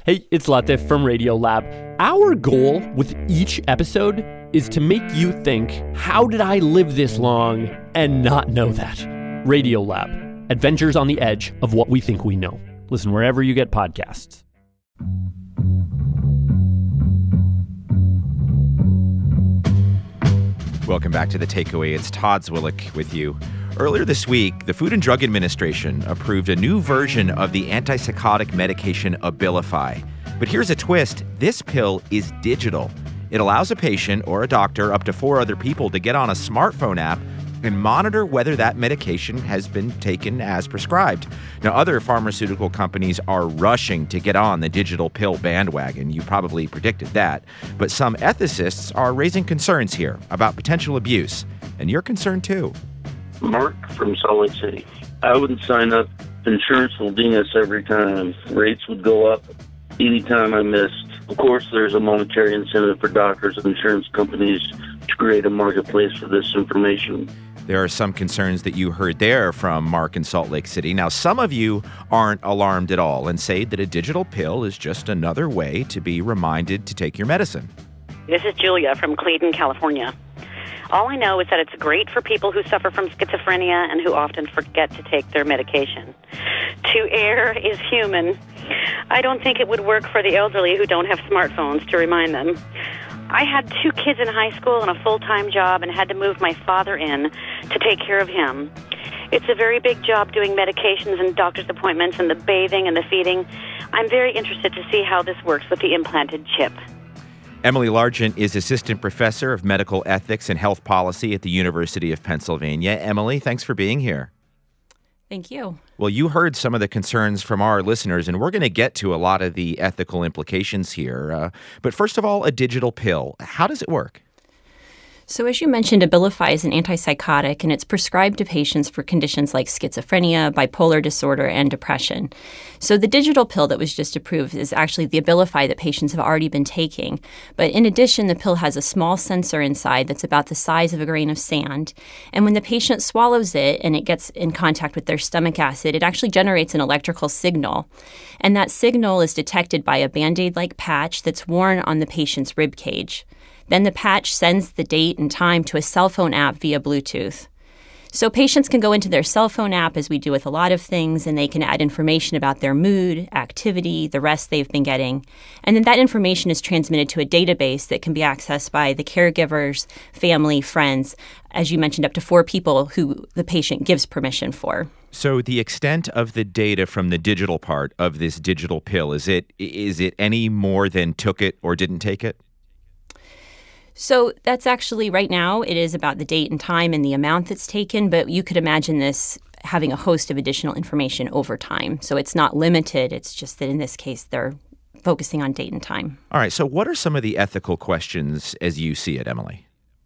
Hey, it's Latif from Radiolab. Our goal with each episode is to make you think, how did I live this long and not know that? Radiolab, adventures on the edge of what we think we know. Listen wherever you get podcasts. Welcome back to The Takeaway. It's Todd Zwillich with you. Earlier this week, the Food and Drug Administration approved a new version of the antipsychotic medication Abilify. But here's a twist. This pill is digital. It allows a patient or a doctor up to 4 other people to get on a smartphone app and monitor whether that medication has been taken as prescribed. Now, other pharmaceutical companies are rushing to get on the digital pill bandwagon. You probably predicted that. But some ethicists are raising concerns here about potential abuse. And you're concerned too. Mark from Salt Lake City. I wouldn't sign up. Insurance will ding us every time. Rates would go up any time I missed. Of course, there's a monetary incentive for doctors and insurance companies to create a marketplace for this information. There are some concerns that you heard there from Mark in Salt Lake City. Now, some of you aren't alarmed at all and say that a digital pill is just another way to be reminded to take your medicine. This is Julia from Cleveland, California. All I know is that it's great for people who suffer from schizophrenia and who often forget to take their medication. To err is human. I don't think it would work for the elderly who don't have smartphones to remind them. I had 2 kids in high school and a full-time job and had to move my father in to take care of him. It's a very big job doing medications and doctor's appointments and the bathing and the feeding. I'm very interested to see how this works with the implanted chip. Emily Largent is Assistant Professor of Medical Ethics and Health Policy at the University of Pennsylvania. Emily, thanks for being here. Thank you. Well, you heard some of the concerns from our listeners, and we're going to get to a lot of the ethical implications here. But first of all, a digital pill. How does it work? So as you mentioned, Abilify is an antipsychotic, and it's prescribed to patients for conditions like schizophrenia, bipolar disorder, and depression. So the digital pill that was just approved is actually the Abilify that patients have already been taking. But in addition, the pill has a small sensor inside that's about the size of a grain of sand. And when the patient swallows it and it gets in contact with their stomach acid, it actually generates an electrical signal. And that signal is detected by a Band-Aid-like patch that's worn on the patient's rib cage. Then the patch sends the date and time to a cell phone app via Bluetooth. So patients can go into their cell phone app, as we do with a lot of things, and they can add information about their mood, activity, the rest they've been getting. And then that information is transmitted to a database that can be accessed by the caregivers, family, friends, as you mentioned, up to 4 people who the patient gives permission for. So the extent of the data from the digital part of this digital pill, is it any more than took it or didn't take it? So that's actually, right now, it is about the date and time and the amount that's taken, but you could imagine this having a host of additional information over time. So it's not limited. It's just that in this case, they're focusing on date and time. All right. So what are some of the ethical questions as you see it, Emily?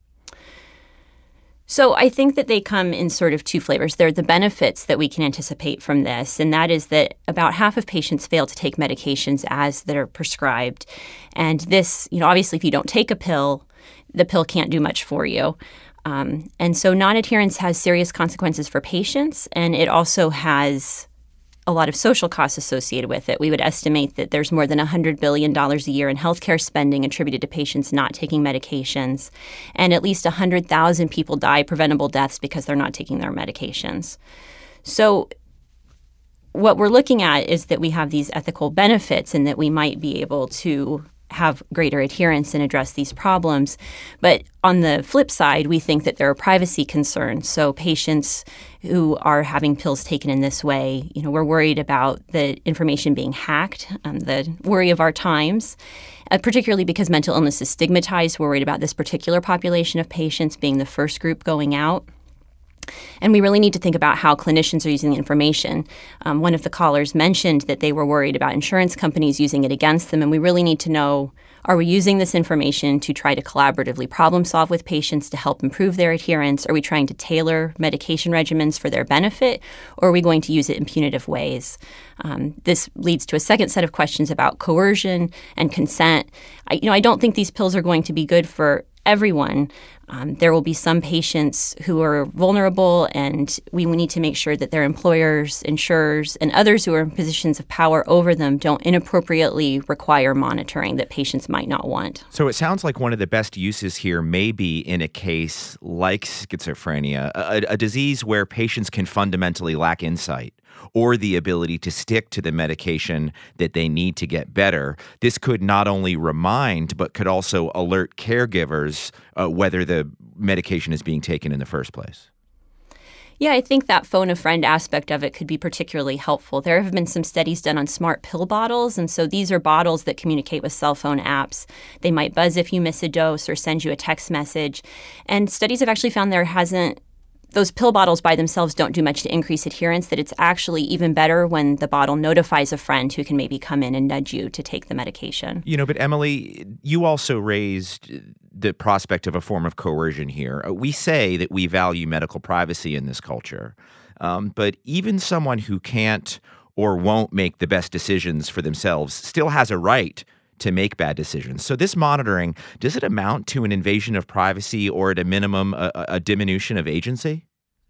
So I think that they come in sort of 2 flavors. There are the benefits that we can anticipate from this, and that is that about half of patients fail to take medications as they're prescribed. And this, obviously if you don't take a pill, the pill can't do much for you. And so non-adherence has serious consequences for patients, and it also has a lot of social costs associated with it. We would estimate that there's more than $100 billion a year in healthcare spending attributed to patients not taking medications, and at least 100,000 people die preventable deaths because they're not taking their medications. So what we're looking at is that we have these ethical benefits and that we might be able to have greater adherence and address these problems. But on the flip side, we think that there are privacy concerns. So patients who are having pills taken in this way, we're worried about the information being hacked, the worry of our times, particularly because mental illness is stigmatized. We're worried about this particular population of patients being the first group going out. And we really need to think about how clinicians are using the information. One of the callers mentioned that they were worried about insurance companies using it against them, and we really need to know, are we using this information to try to collaboratively problem solve with patients to help improve their adherence? Are we trying to tailor medication regimens for their benefit, or are we going to use it in punitive ways? This leads to a second set of questions about coercion and consent. I don't think these pills are going to be good for everyone. There will be some patients who are vulnerable, and we need to make sure that their employers, insurers, and others who are in positions of power over them don't inappropriately require monitoring that patients might not want. So it sounds like one of the best uses here may be in a case like schizophrenia, a disease where patients can fundamentally lack insight or the ability to stick to the medication that they need to get better. This could not only remind, but could also alert caregivers whether the medication is being taken in the first place. Yeah, I think that phone a friend aspect of it could be particularly helpful. There have been some studies done on smart pill bottles, and so these are bottles that communicate with cell phone apps. They might buzz if you miss a dose or send you a text message. And studies have actually found those pill bottles by themselves don't do much to increase adherence, that it's actually even better when the bottle notifies a friend who can maybe come in and nudge you to take the medication. But Emily, you also raised the prospect of a form of coercion here. We say that we value medical privacy in this culture, but even someone who can't or won't make the best decisions for themselves still has a right to make bad decisions. So this monitoring, does it amount to an invasion of privacy or at a minimum a diminution of agency?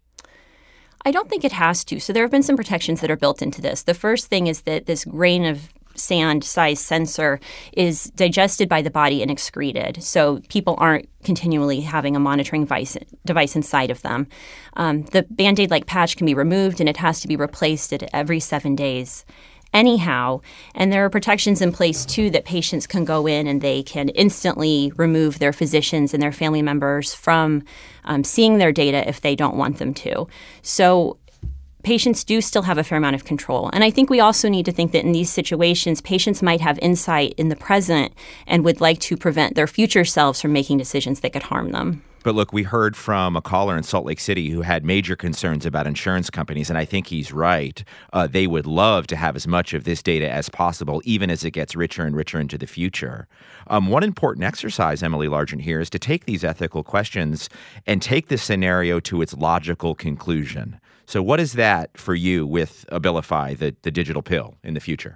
I don't think it has to. So there have been some protections that are built into this. The first thing is that this grain of sand size sensor is digested by the body and excreted. So people aren't continually having a monitoring device inside of them. The Band-Aid-like patch can be removed, and it has to be replaced at every 7 days. Anyhow, and there are protections in place, too, that patients can go in and they can instantly remove their physicians and their family members from seeing their data if they don't want them to. So patients do still have a fair amount of control. And I think we also need to think that in these situations, patients might have insight in the present and would like to prevent their future selves from making decisions that could harm them. But look, we heard from a caller in Salt Lake City who had major concerns about insurance companies, and I think he's right. They would love to have as much of this data as possible, even as it gets richer and richer into the future. One important exercise, Emily Largent, here is to take these ethical questions and take this scenario to its logical conclusion. So what is that for you with Abilify, the digital pill, in the future?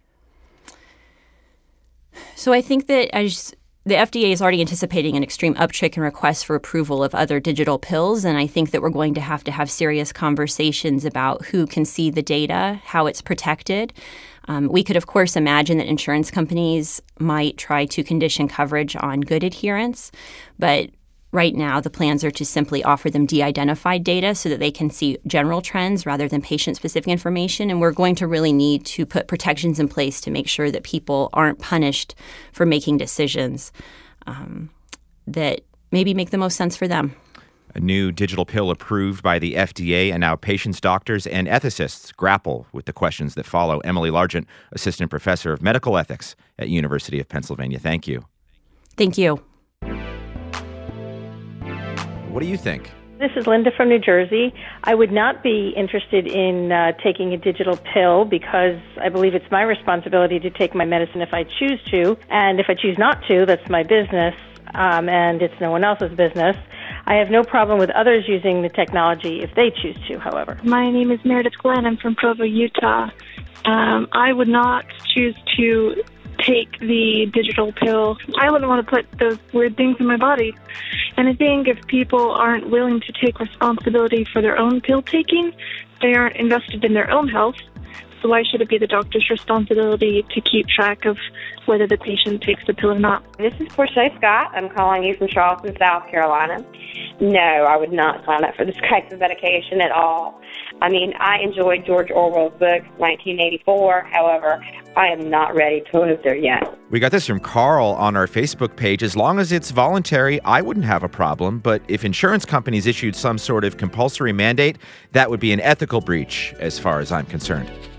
So I think that as the FDA is already anticipating an extreme uptick in requests for approval of other digital pills, and I think that we're going to have serious conversations about who can see the data, how it's protected. We could, of course, imagine that insurance companies might try to condition coverage on good adherence, but right now, the plans are to simply offer them de-identified data so that they can see general trends rather than patient-specific information. And we're going to really need to put protections in place to make sure that people aren't punished for making decisions that maybe make the most sense for them. A new digital pill approved by the FDA, and now patients, doctors, and ethicists grapple with the questions that follow. Emily Largent, Assistant Professor of Medical Ethics at University of Pennsylvania. Thank you. Thank you. What do you think? This is Linda from New Jersey. I would not be interested in taking a digital pill because I believe it's my responsibility to take my medicine if I choose to. And if I choose not to, that's my business, and it's no one else's business. I have no problem with others using the technology if they choose to, however. My name is Meredith Glenn. I'm from Provo, Utah. I would not choose to take the digital pill. I wouldn't want to put those weird things in my body. And I think if people aren't willing to take responsibility for their own pill taking, they aren't invested in their own health. So why should it be the doctor's responsibility to keep track of whether the patient takes the pill or not? This is Portia Scott. I'm calling you from Charleston, South Carolina. No, I would not sign up for this type of medication at all. I mean, I enjoyed George Orwell's book, 1984. However, I am not ready to live there yet. We got this from Carl on our Facebook page. As long as it's voluntary, I wouldn't have a problem. But if insurance companies issued some sort of compulsory mandate, that would be an ethical breach as far as I'm concerned.